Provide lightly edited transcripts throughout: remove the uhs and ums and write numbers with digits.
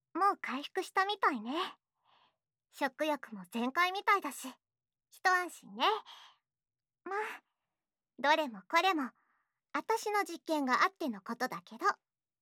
もう回復したみたいね。食欲も全開みたいだし、一安心ね。まあ、どれもこれも、私の実験があってのことだけど。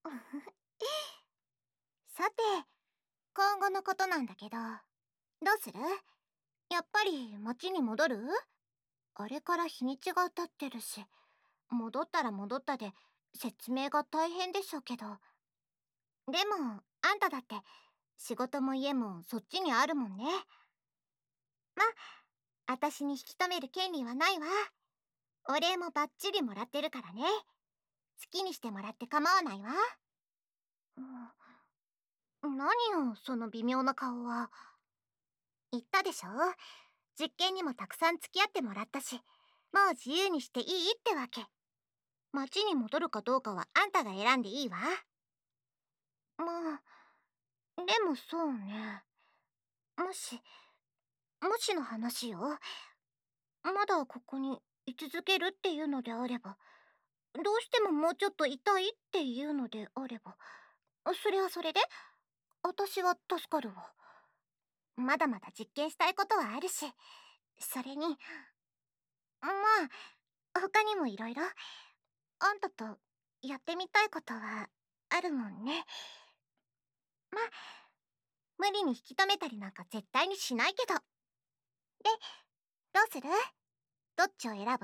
さて、今後のことなんだけど、どうする？やっぱり町に戻る？あれから日にちが経ってるし、戻ったら戻ったで説明が大変でしょうけど。でも、あんただって仕事も家もそっちにあるもんね。ま、私に引き止める権利はないわ。お礼もバッチリもらってるからね。好きにしてもらって構わないわ。何よ、その微妙な顔は。言ったでしょ？実験にもたくさん付き合ってもらったし、もう自由にしていいってわけ。町に戻るかどうかはあんたが選んでいいわ。まあ、でもそうね。もし、もしの話よ。まだここに居続けるっていうのであれば、どうしてももうちょっといたいっていうのであれば、それはそれで、私は助かるわ。まだまだ実験したいことはあるし、それに、まあ、他にもいろいろ、あんたとやってみたいことはあるもんね。まあ、無理に引き止めたりなんか絶対にしないけど。で、どうする？どっちを選ぶ？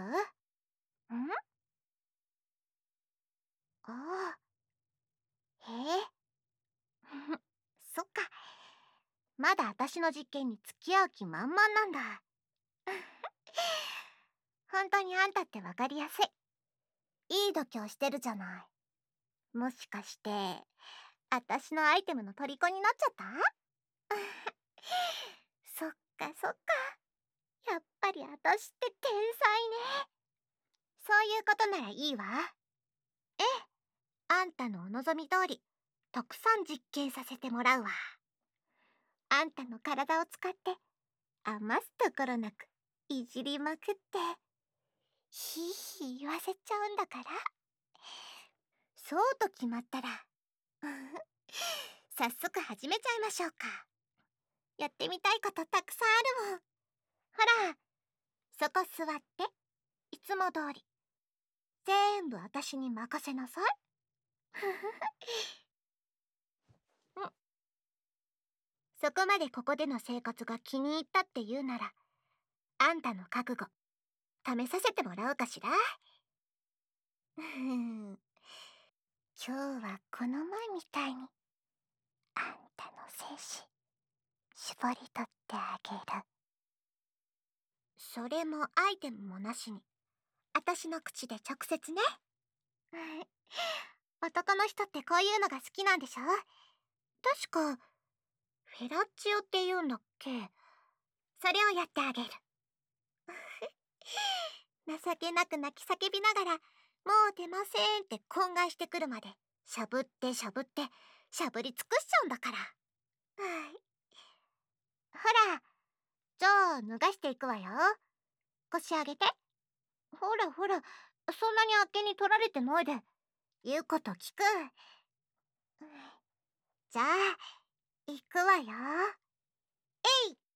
ああ、へえ。そっか。まだ私の実験に付き合う気満々なんだ。本当にあんたってわかりやすい。いい度胸してるじゃない。もしかして、私のアイテムの虜になっちゃった？そっかそっか。やっぱり私って天才ね。そういうことならいいわ。ええ、あんたのお望み通り、たくさん実験させてもらうわ。あんたの体を使って、余すところなく、いじりまくって、ひいひい言わせちゃうんだから。そうと決まったら、早速始めちゃいましょうか。やってみたいことたくさんあるもん。ほら、そこ座って、いつも通り。全部私に任せなさい。そこまでここでの生活が気に入ったって言うなら、あんたの覚悟、試させてもらおうかしら。今日はこの前みたいに、あんたの精子、絞り取ってあげる。それもアイテムもなしに、私の口で直接ね。男の人ってこういうのが好きなんでしょ？確か、フェラチオって言うんだっけ？それをやってあげる。情けなく泣き叫びながら、もう出ませんって懇願してくるまで、しゃぶってしゃぶって、しゃぶり尽くしちゃうんだから。はい。ほら、じゃあ脱がしていくわよ。腰上げて。ほらほら、そんなにあっけに取られてないで。言うこと聞く。じゃあ、行くわよ。えい。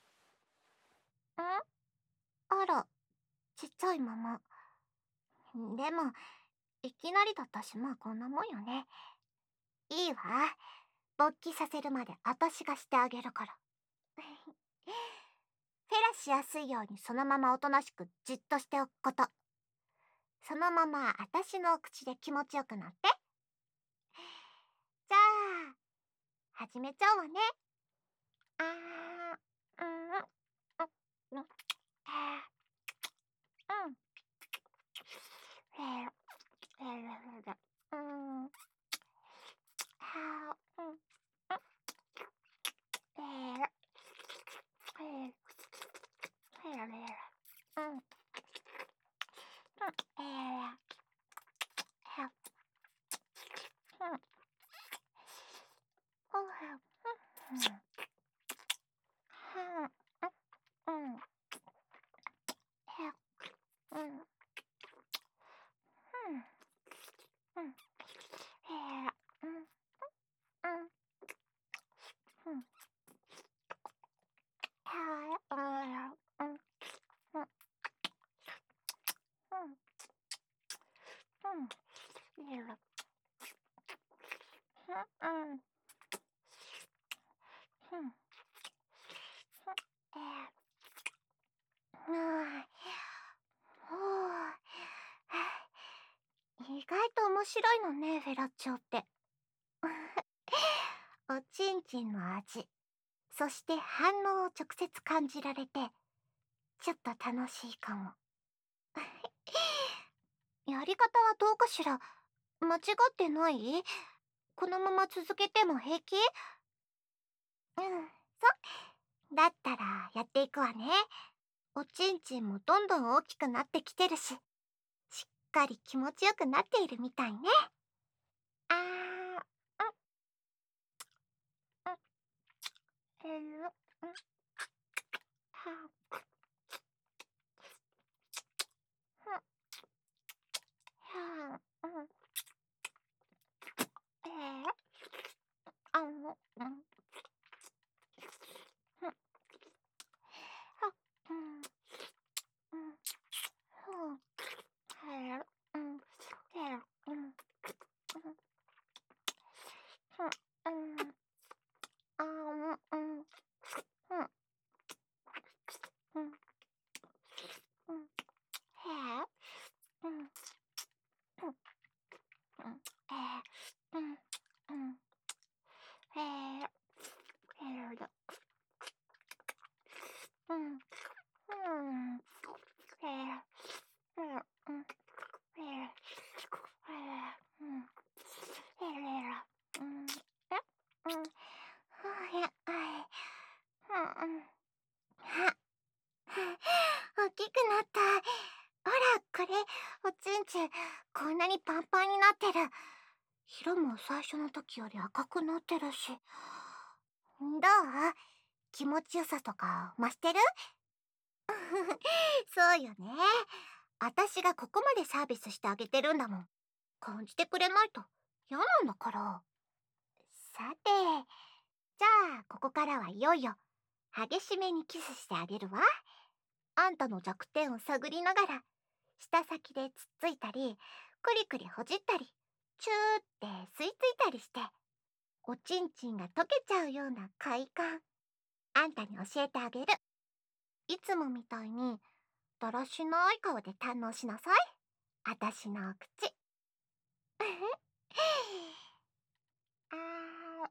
あら、ちっちゃいまま。でも、いきなりだったし、まあこんなもんよね。いいわ。勃起させるまで私がしてあげるから。フェラしやすいようにそのままおとなしくじっとしておくこと。そのまま私のお口で気持ちよくなって。じゃあ、始めちゃうわね。あー、うん、うん、うん。うん。 うん。意外と面白いのね、フェラチオって。おちんちんの味、そして反応を直接感じられて、ちょっと楽しいかも。やり方はどうかしら？間違ってない？このまま続けても平気？うん、だったらやっていくわね。おちんちんもどんどん大きくなってきてるし、しっかり気持ちよくなっているみたいね。あー、うん、うん、ははうん、あの、うん、は、うん、うん、ふん、うん、うん、うん、あうん、うん、うん、うん、へえ、うん、うん、うん、うん、うん、へえ、へえ、うん、うん、へえ、うん、うん、へえ、うん、へえ、うん、うん、はや、うん、は、大きくなった。ほら、これ、おちんちん、こんなにパンパンになってる。色も最初の時より赤くなってるし。どう？気持ちよさとか増してる？そうよね。私がここまでサービスしてあげてるんだもん。感じてくれないと嫌なんだから。さて、じゃあここからはいよいよ激しめにキスしてあげるわ。あんたの弱点を探りながら、舌先でつっついたり、くりくりほじったり、チューって吸い付いたりして、おちんちんが溶けちゃうような快感、あんたに教えてあげる。いつもみたいに、だらしない顔で堪能しなさい。あたしのお口。あー、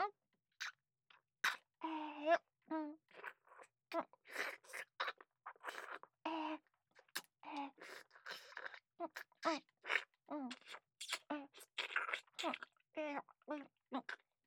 うん、うん、えー、えー、うん、うん、うん、うん、うん、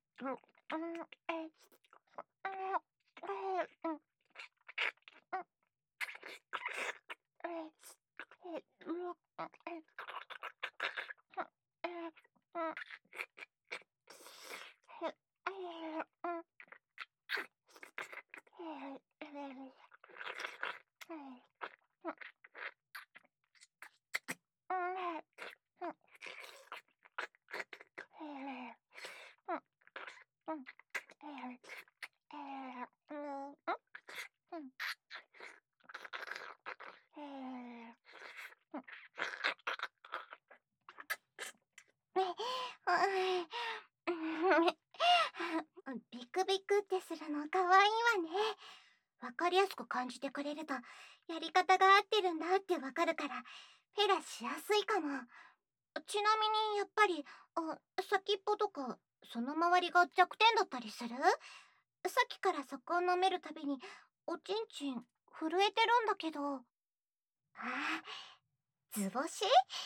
ビクビクってするのかわいいわね。わかりやすく感じてくれると、やり方が合ってるんだってわかるから、フェラしやすいかも。ちなみに、やっぱり、先っぽとか、その周りが弱点だったりする？さっきからそこを舐めるたびに、おちんちん、震えてるんだけど。ああ、図星？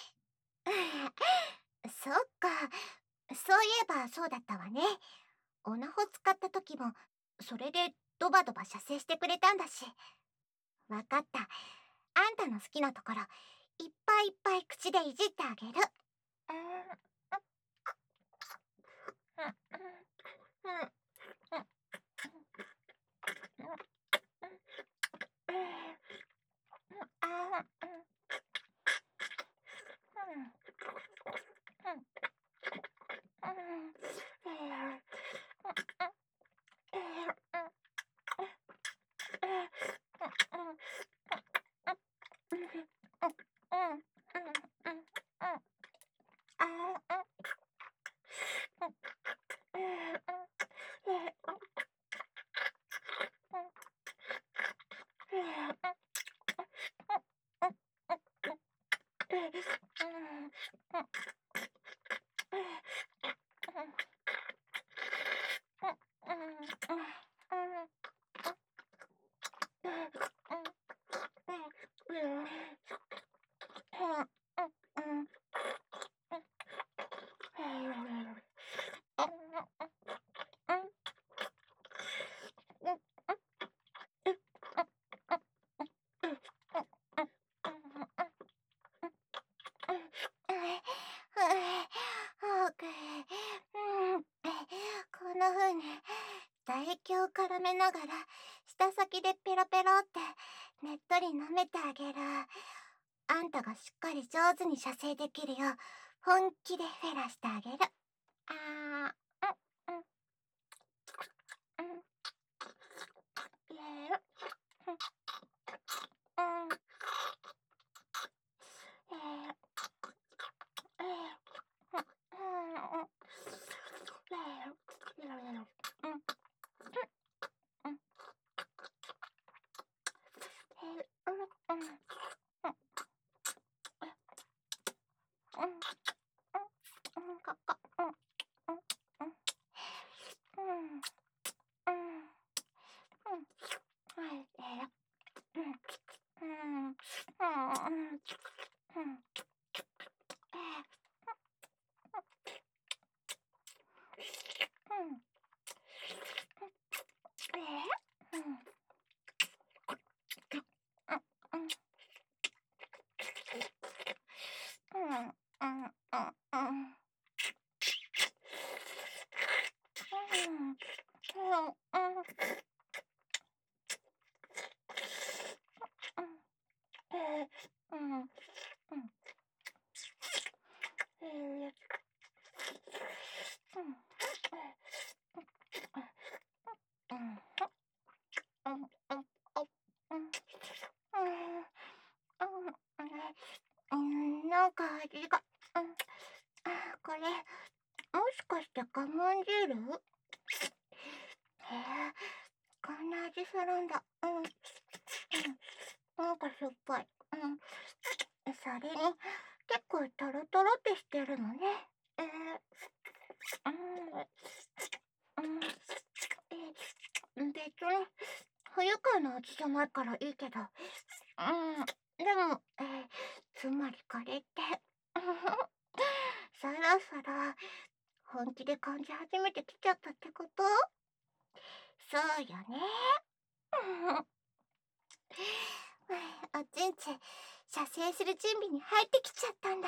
そっか。そういえばそうだったわね。オナホ使った時も、それでドバドバ射精してくれたんだし。わかった。あんたの好きなところ、いっぱいいっぱい口でいじってあげる。 んな風に唾液を絡めながら舌先でペロペロってねっとり舐めてあげる。あんたがしっかり上手に射精できるよう本気でフェラしてあげる。あー、うん、うん、うん、える、うん、うん、える、える、うん、うん、うん、える、える、うん、うん、うん、える、うん、うん、うん、うん、うん、ここ、うん、うん、うん、うん、うん、はい、うん、うん、うん、うん、うん、うん、うん、うん、うん、うん、うん、うん、うん、うん、なんか味が、これ、もしかしてガモン汁？へえ、こんな味するんだ。なんかしょっぱい。それに、結構トロトロってしてるのね。えー、別に、不愉快な味じゃないからいいけど。でも、つまりこれって、そろそろ本気で感じ始めてきちゃったってこと？そうよね。おちんち、射精する準備に入ってきちゃったんだ。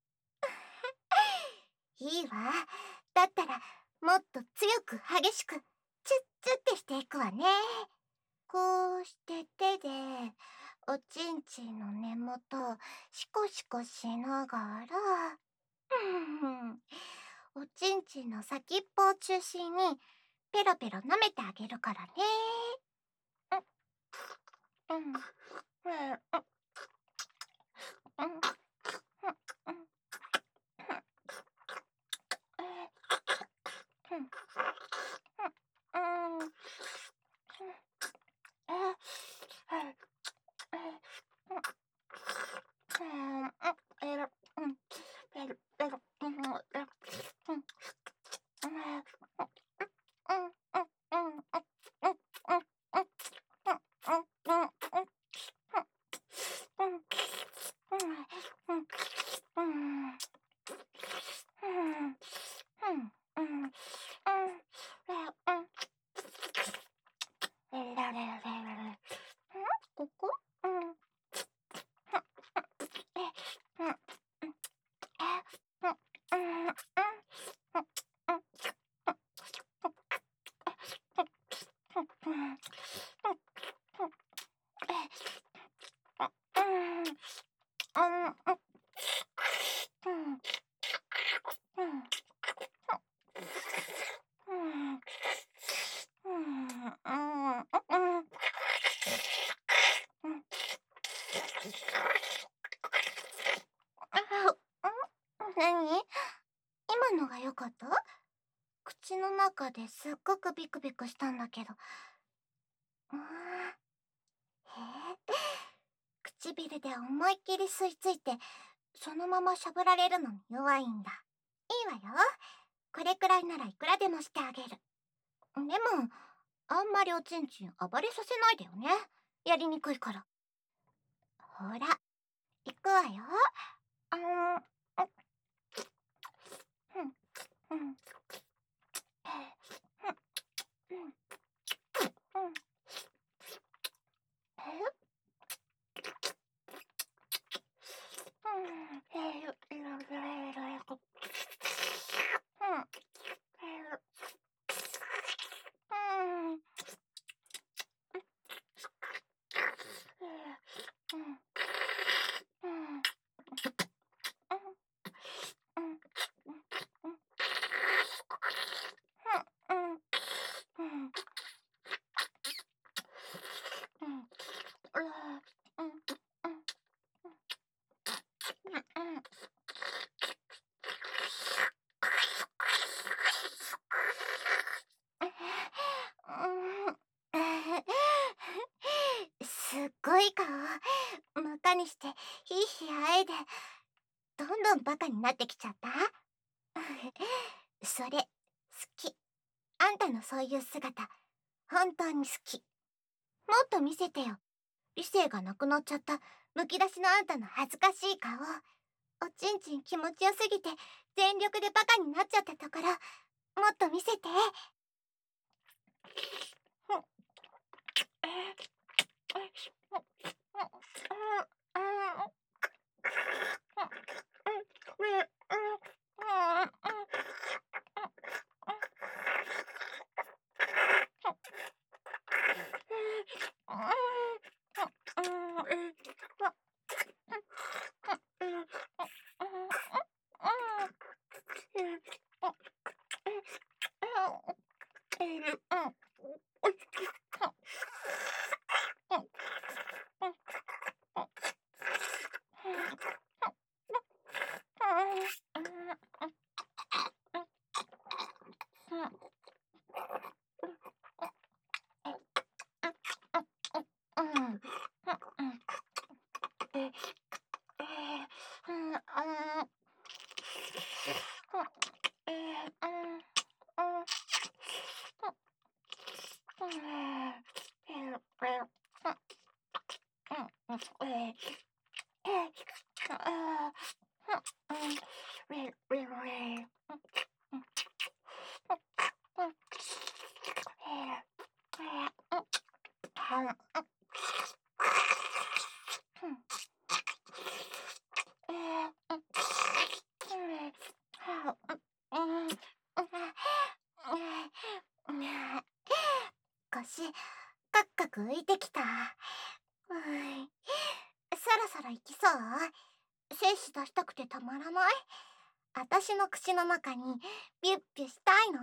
いいわ。だったら、もっと強く激しく、チュッチュってしていくわね。こうして手で、おちんちんの根元をシコシコしながら、おちんちんの先っぽを中心に、ペロペロ舐めてあげるからね。うん、うん、うん、うん、うん、うん、うん、うん、ここ？何？今のが良かった？口の中ですっごくビクビクしたんだけど。へえ、唇で思いっきり吸い付いて、そのまましゃぶられるのに弱いんだ。いいわよ。これくらいならいくらでもしてあげる。でも、あんまりおちんちん暴れさせないでよね。やりにくいから。ほら、行くわよ。うん、うん、うん、うん、うん、うん。 ごい顔を真っ赤にしてひいひいあえで、どんどんバカになってきちゃった。それ好き。あんたのそういう姿本当に好き。もっと見せてよ。理性がなくなっちゃったむき出しのあんたの恥ずかしい顔。おちんちん気持ちよすぎて全力でバカになっちゃったところ、もっと見せて。腰カクカク浮いてきた。そろそろ行きそう？精子出したくてたまらない？私の口の中にビュッビュしたいの？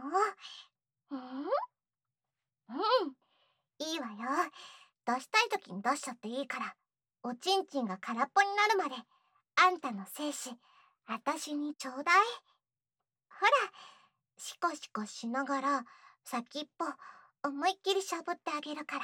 いいわよ。出したい時に出しちゃっていいから、おちんちんが空っぽになるまであんたの精子私にちょうだい。ほら、シコシコしながら先っぽ思いっきりしゃぶってあげるから。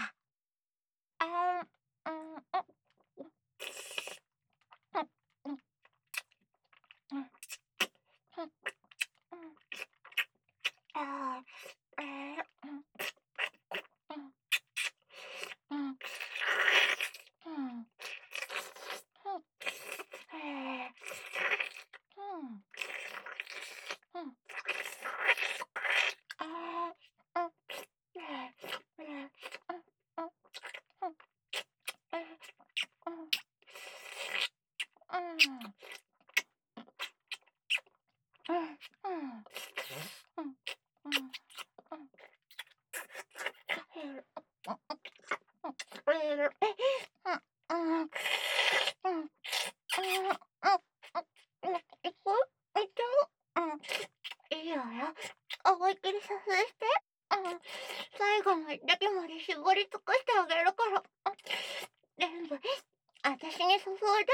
いいわよ。思いっきり射精して。最後の一滴まで絞り尽くしてあげるから。全部私に注いで。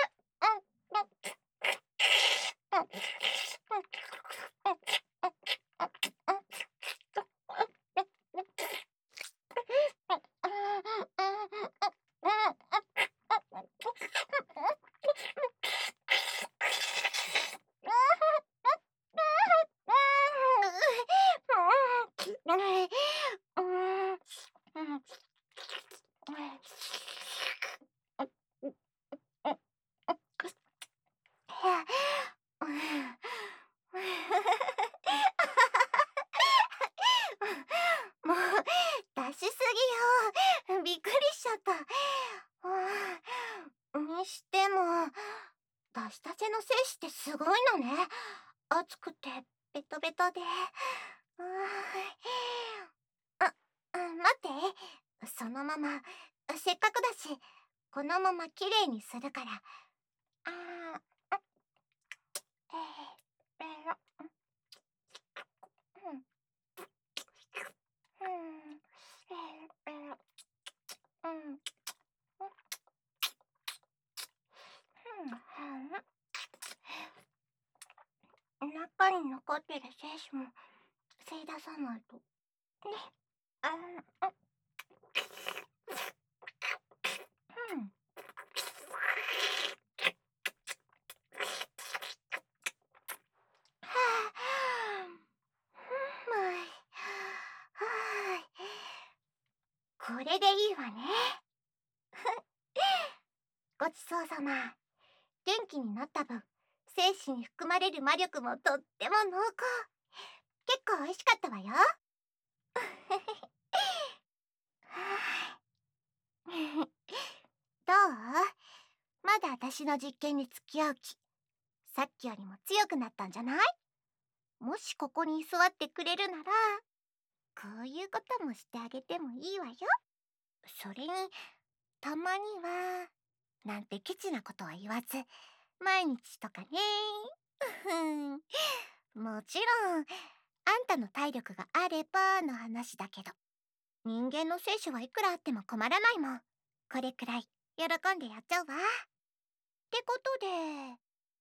もう出しすぎよ。びっくりしちゃった。にしても出したての精子ってすごいのね。熱くてベトベトで。待って。そのまませっかくだしこのままきれいにするから。中に残ってる精子も吸い出さないとね。 これでいいわね。ごちそうさま。元気になった分、精子に含まれる魔力もとっても濃厚。結構美味しかったわよ。どう？まだ私の実験に付き合う気、さっきよりも強くなったんじゃない？もしここに居座ってくれるなら、こういうこともしてあげてもいいわよ。それに、たまには、なんてケチなことは言わず、毎日とかね。もちろん、あんたの体力があればの話だけど、人間の精子はいくらあっても困らないもん。これくらい喜んでやっちゃうわ。ってことで、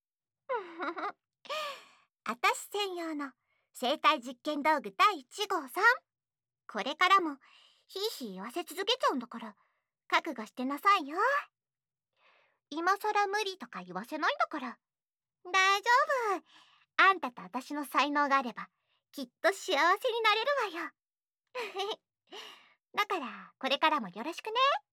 あたし専用の生体実験道具第1号さん。これからもひいひい言わせ続けちゃうんだから、覚悟してなさいよ。今さら無理とか言わせないんだから。大丈夫。あんたと私の才能があれば、きっと幸せになれるわよ。だから、これからもよろしくね。